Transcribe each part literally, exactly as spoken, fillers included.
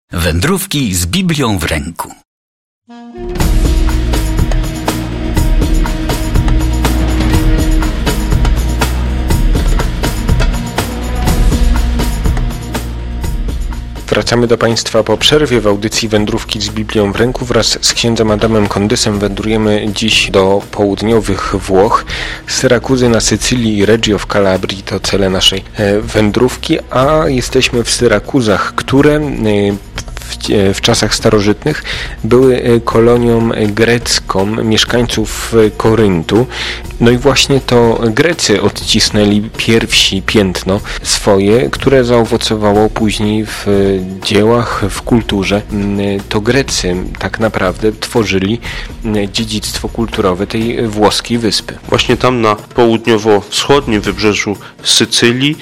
Wędrówki z Biblią w ręku. Wracamy do Państwa po przerwie w audycji Wędrówki z Biblią w ręku. Wraz z księdzem Adamem Kondysem wędrujemy dziś do południowych Włoch. Syrakuzy na Sycylii i Reggio w Kalabrii to cele naszej wędrówki, a jesteśmy w Syrakuzach, które w czasach starożytnych były kolonią grecką mieszkańców Koryntu. No i właśnie to Grecy odcisnęli pierwsi piętno swoje, które zaowocowało później w dziełach, w kulturze. To Grecy tak naprawdę tworzyli dziedzictwo kulturowe tej włoskiej wyspy. Właśnie tam na południowo-wschodnim wybrzeżu Sycylii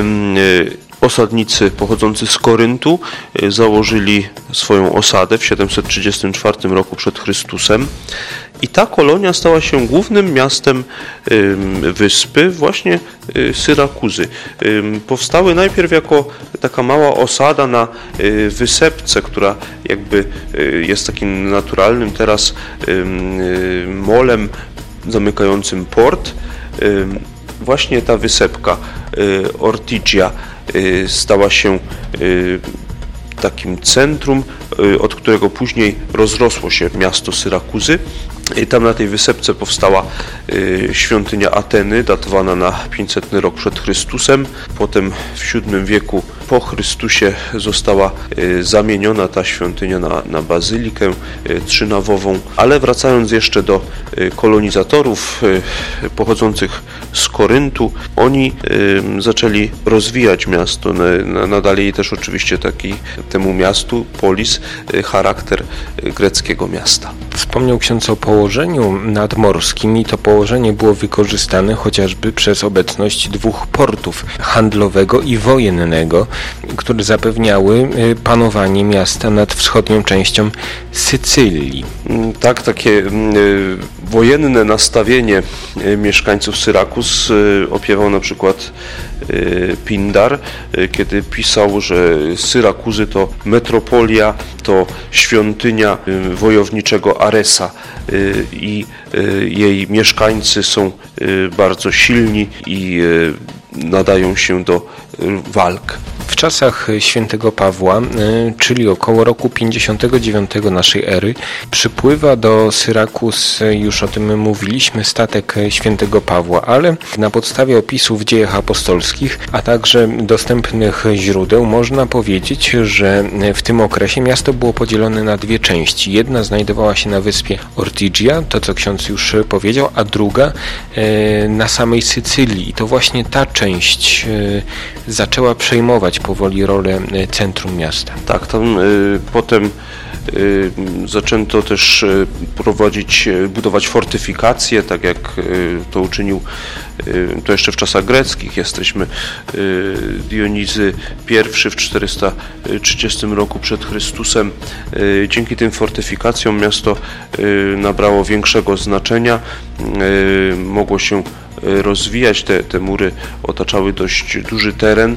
osadnicy pochodzący z Koryntu założyli swoją osadę w siedemset trzydziestym czwartym roku przed Chrystusem i ta kolonia stała się głównym miastem wyspy, właśnie Syrakuzy. Powstały najpierw jako taka mała osada na wysepce, która jakby jest takim naturalnym teraz molem zamykającym port. Właśnie ta wysepka Ortigia stała się takim centrum, od którego później rozrosło się miasto Syrakuzy. I tam na tej wysepce powstała świątynia Ateny, datowana na pięćsetny rok przed Chrystusem. Potem w siódmym wieku po Chrystusie została zamieniona ta świątynia na, na bazylikę trzynawową. Ale wracając jeszcze do kolonizatorów pochodzących z Koryntu, oni zaczęli rozwijać miasto, nadali też oczywiście taki temu miastu, polis, charakter greckiego miasta. Wspomniał ksiądz o położeniu nadmorskim i to położenie było wykorzystane chociażby przez obecność dwóch portów, handlowego i wojennego, które zapewniały panowanie miasta nad wschodnią częścią Sycylii. Tak, takie wojenne nastawienie mieszkańców Syrakus opiewał na przykład Pindar, kiedy pisał, że Syrakuzy to metropolia, to świątynia wojowniczego Aresa i jej mieszkańcy są bardzo silni i nadają się do walk. W czasach świętego Pawła, czyli około roku pięćdziesiątego dziewiątego naszej ery, przypływa do Syrakus, już o tym mówiliśmy, statek świętego Pawła, ale na podstawie opisów w dziejach apostolskich, a także dostępnych źródeł można powiedzieć, że w tym okresie miasto było podzielone na dwie części. Jedna znajdowała się na wyspie Ortigia, to co ksiądz już powiedział, a druga na samej Sycylii. I to właśnie ta część zaczęła przejmować powoli rolę centrum miasta. Tak, tam y, potem y, zaczęto też y, prowadzić, y, budować fortyfikacje, tak jak y, to uczynił y, to jeszcze w czasach greckich. Jesteśmy y, Dionizy I w czterysta trzydziestym roku przed Chrystusem. Y, dzięki tym fortyfikacjom miasto y, nabrało większego znaczenia, y, mogło się rozwijać, te, te mury otaczały dość duży teren.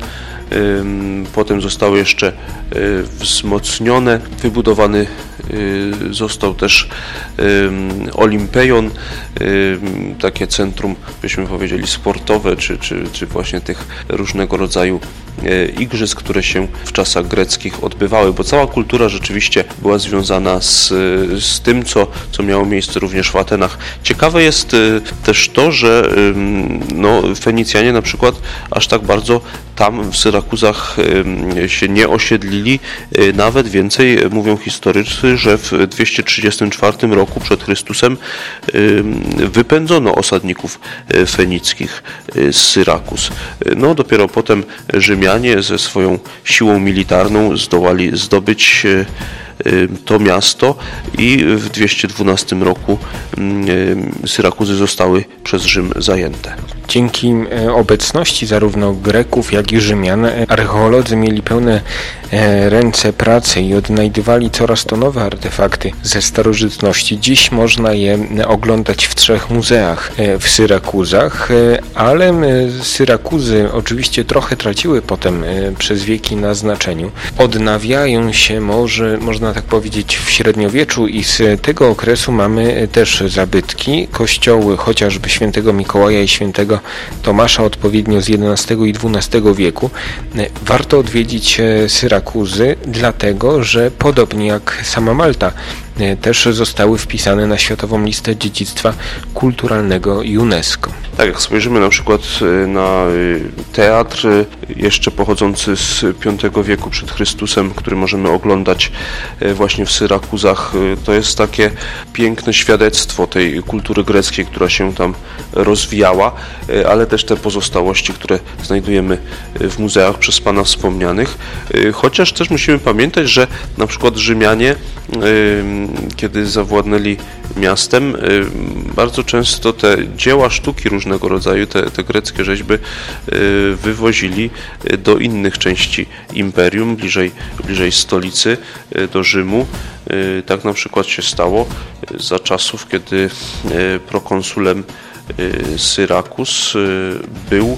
Potem zostały jeszcze wzmocnione, wybudowany został też Olimpeion, takie centrum, byśmy powiedzieli, sportowe, czy, czy, czy właśnie tych różnego rodzaju igrzysk, które się w czasach greckich odbywały, bo cała kultura rzeczywiście była związana z, z tym, co, co miało miejsce również w Atenach. Ciekawe jest też to, że no, Fenicjanie na przykład aż tak bardzo tam w Syrakuzach się nie osiedlili, nawet więcej mówią historycy, że w dwieście trzydziestym czwartym roku przed Chrystusem wypędzono osadników fenickich z Syrakus. No dopiero potem Rzymianie ze swoją siłą militarną zdołali zdobyć to miasto i w dwieście dwunastym roku Syrakuzy zostały przez Rzym zajęte. Dzięki obecności zarówno Greków, jak i Rzymian archeolodzy mieli pełne ręce pracy i odnajdywali coraz to nowe artefakty ze starożytności. Dziś można je oglądać w trzech muzeach w Syrakuzach, ale Syrakuzy oczywiście trochę traciły potem przez wieki na znaczeniu. Odnawiają się może, można tak powiedzieć, w średniowieczu i z tego okresu mamy też zabytki, kościoły chociażby świętego Mikołaja i świętego Tomasza odpowiednio z jedenastego i dwunastego wieku. Warto odwiedzić Syrakuzy, dlatego że podobnie jak sama Malta też zostały wpisane na Światową Listę Dziedzictwa Kulturalnego UNESCO. Tak, jak spojrzymy na przykład na teatr jeszcze pochodzący z piątego wieku przed Chrystusem, który możemy oglądać właśnie w Syrakuzach, to jest takie piękne świadectwo tej kultury greckiej, która się tam rozwijała, ale też te pozostałości, które znajdujemy w muzeach przez Pana wspomnianych. Chociaż też musimy pamiętać, że na przykład Rzymianie, kiedy zawładnęli miastem, bardzo często te dzieła sztuki różnego rodzaju, te, te greckie rzeźby wywozili do innych części imperium, bliżej, bliżej stolicy, do Rzymu. Tak na przykład się stało za czasów, kiedy prokonsulem Syrakus był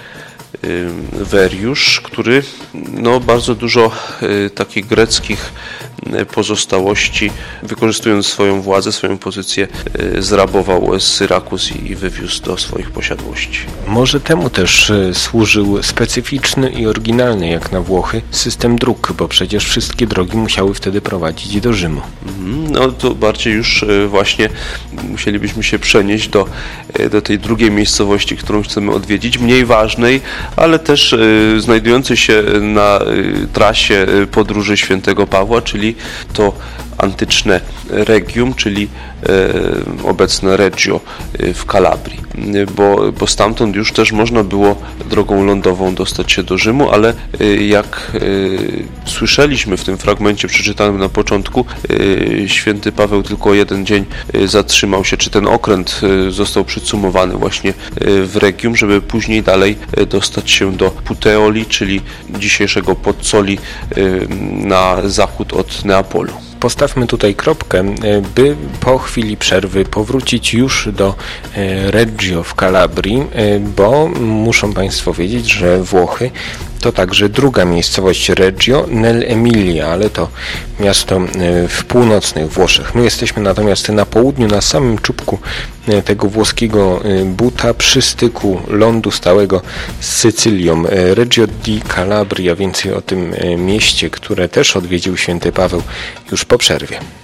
Weriusz, który no, bardzo dużo y, takich greckich y, pozostałości, wykorzystując swoją władzę, swoją pozycję, y, zrabował z Syrakus i, i wywiózł do swoich posiadłości. Może temu też y, służył specyficzny i oryginalny, jak na Włochy, system dróg, bo przecież wszystkie drogi musiały wtedy prowadzić do Rzymu. Mm, no to bardziej już y, właśnie musielibyśmy się przenieść do, y, do tej drugiej miejscowości, którą chcemy odwiedzić, mniej ważnej, ale też y, znajdującej się na y, trasie podróży świętego Pawła, czyli to antyczne Regium, czyli e, obecne Reggio w Kalabrii, bo, bo stamtąd już też można było drogą lądową dostać się do Rzymu, ale e, jak e, słyszeliśmy w tym fragmencie przeczytanym na początku, e, święty Paweł tylko jeden dzień e, zatrzymał się, czy ten okręt e, został przycumowany właśnie e, w Regium, żeby później dalej e, dostać się do Puteoli, czyli dzisiejszego Pozzoli e, na zachód od Neapolu. Postawmy tutaj kropkę, by po chwili przerwy powrócić już do Reggio w Kalabrii, bo muszą Państwo wiedzieć, że Włochy to także druga miejscowość Reggio nell'Emilia, ale to miasto w północnych Włoszech. My jesteśmy natomiast na południu, na samym czubku tego włoskiego buta, przy styku lądu stałego z Sycylią. Reggio di Calabria, więcej o tym mieście, które też odwiedził święty Paweł, już po przerwie.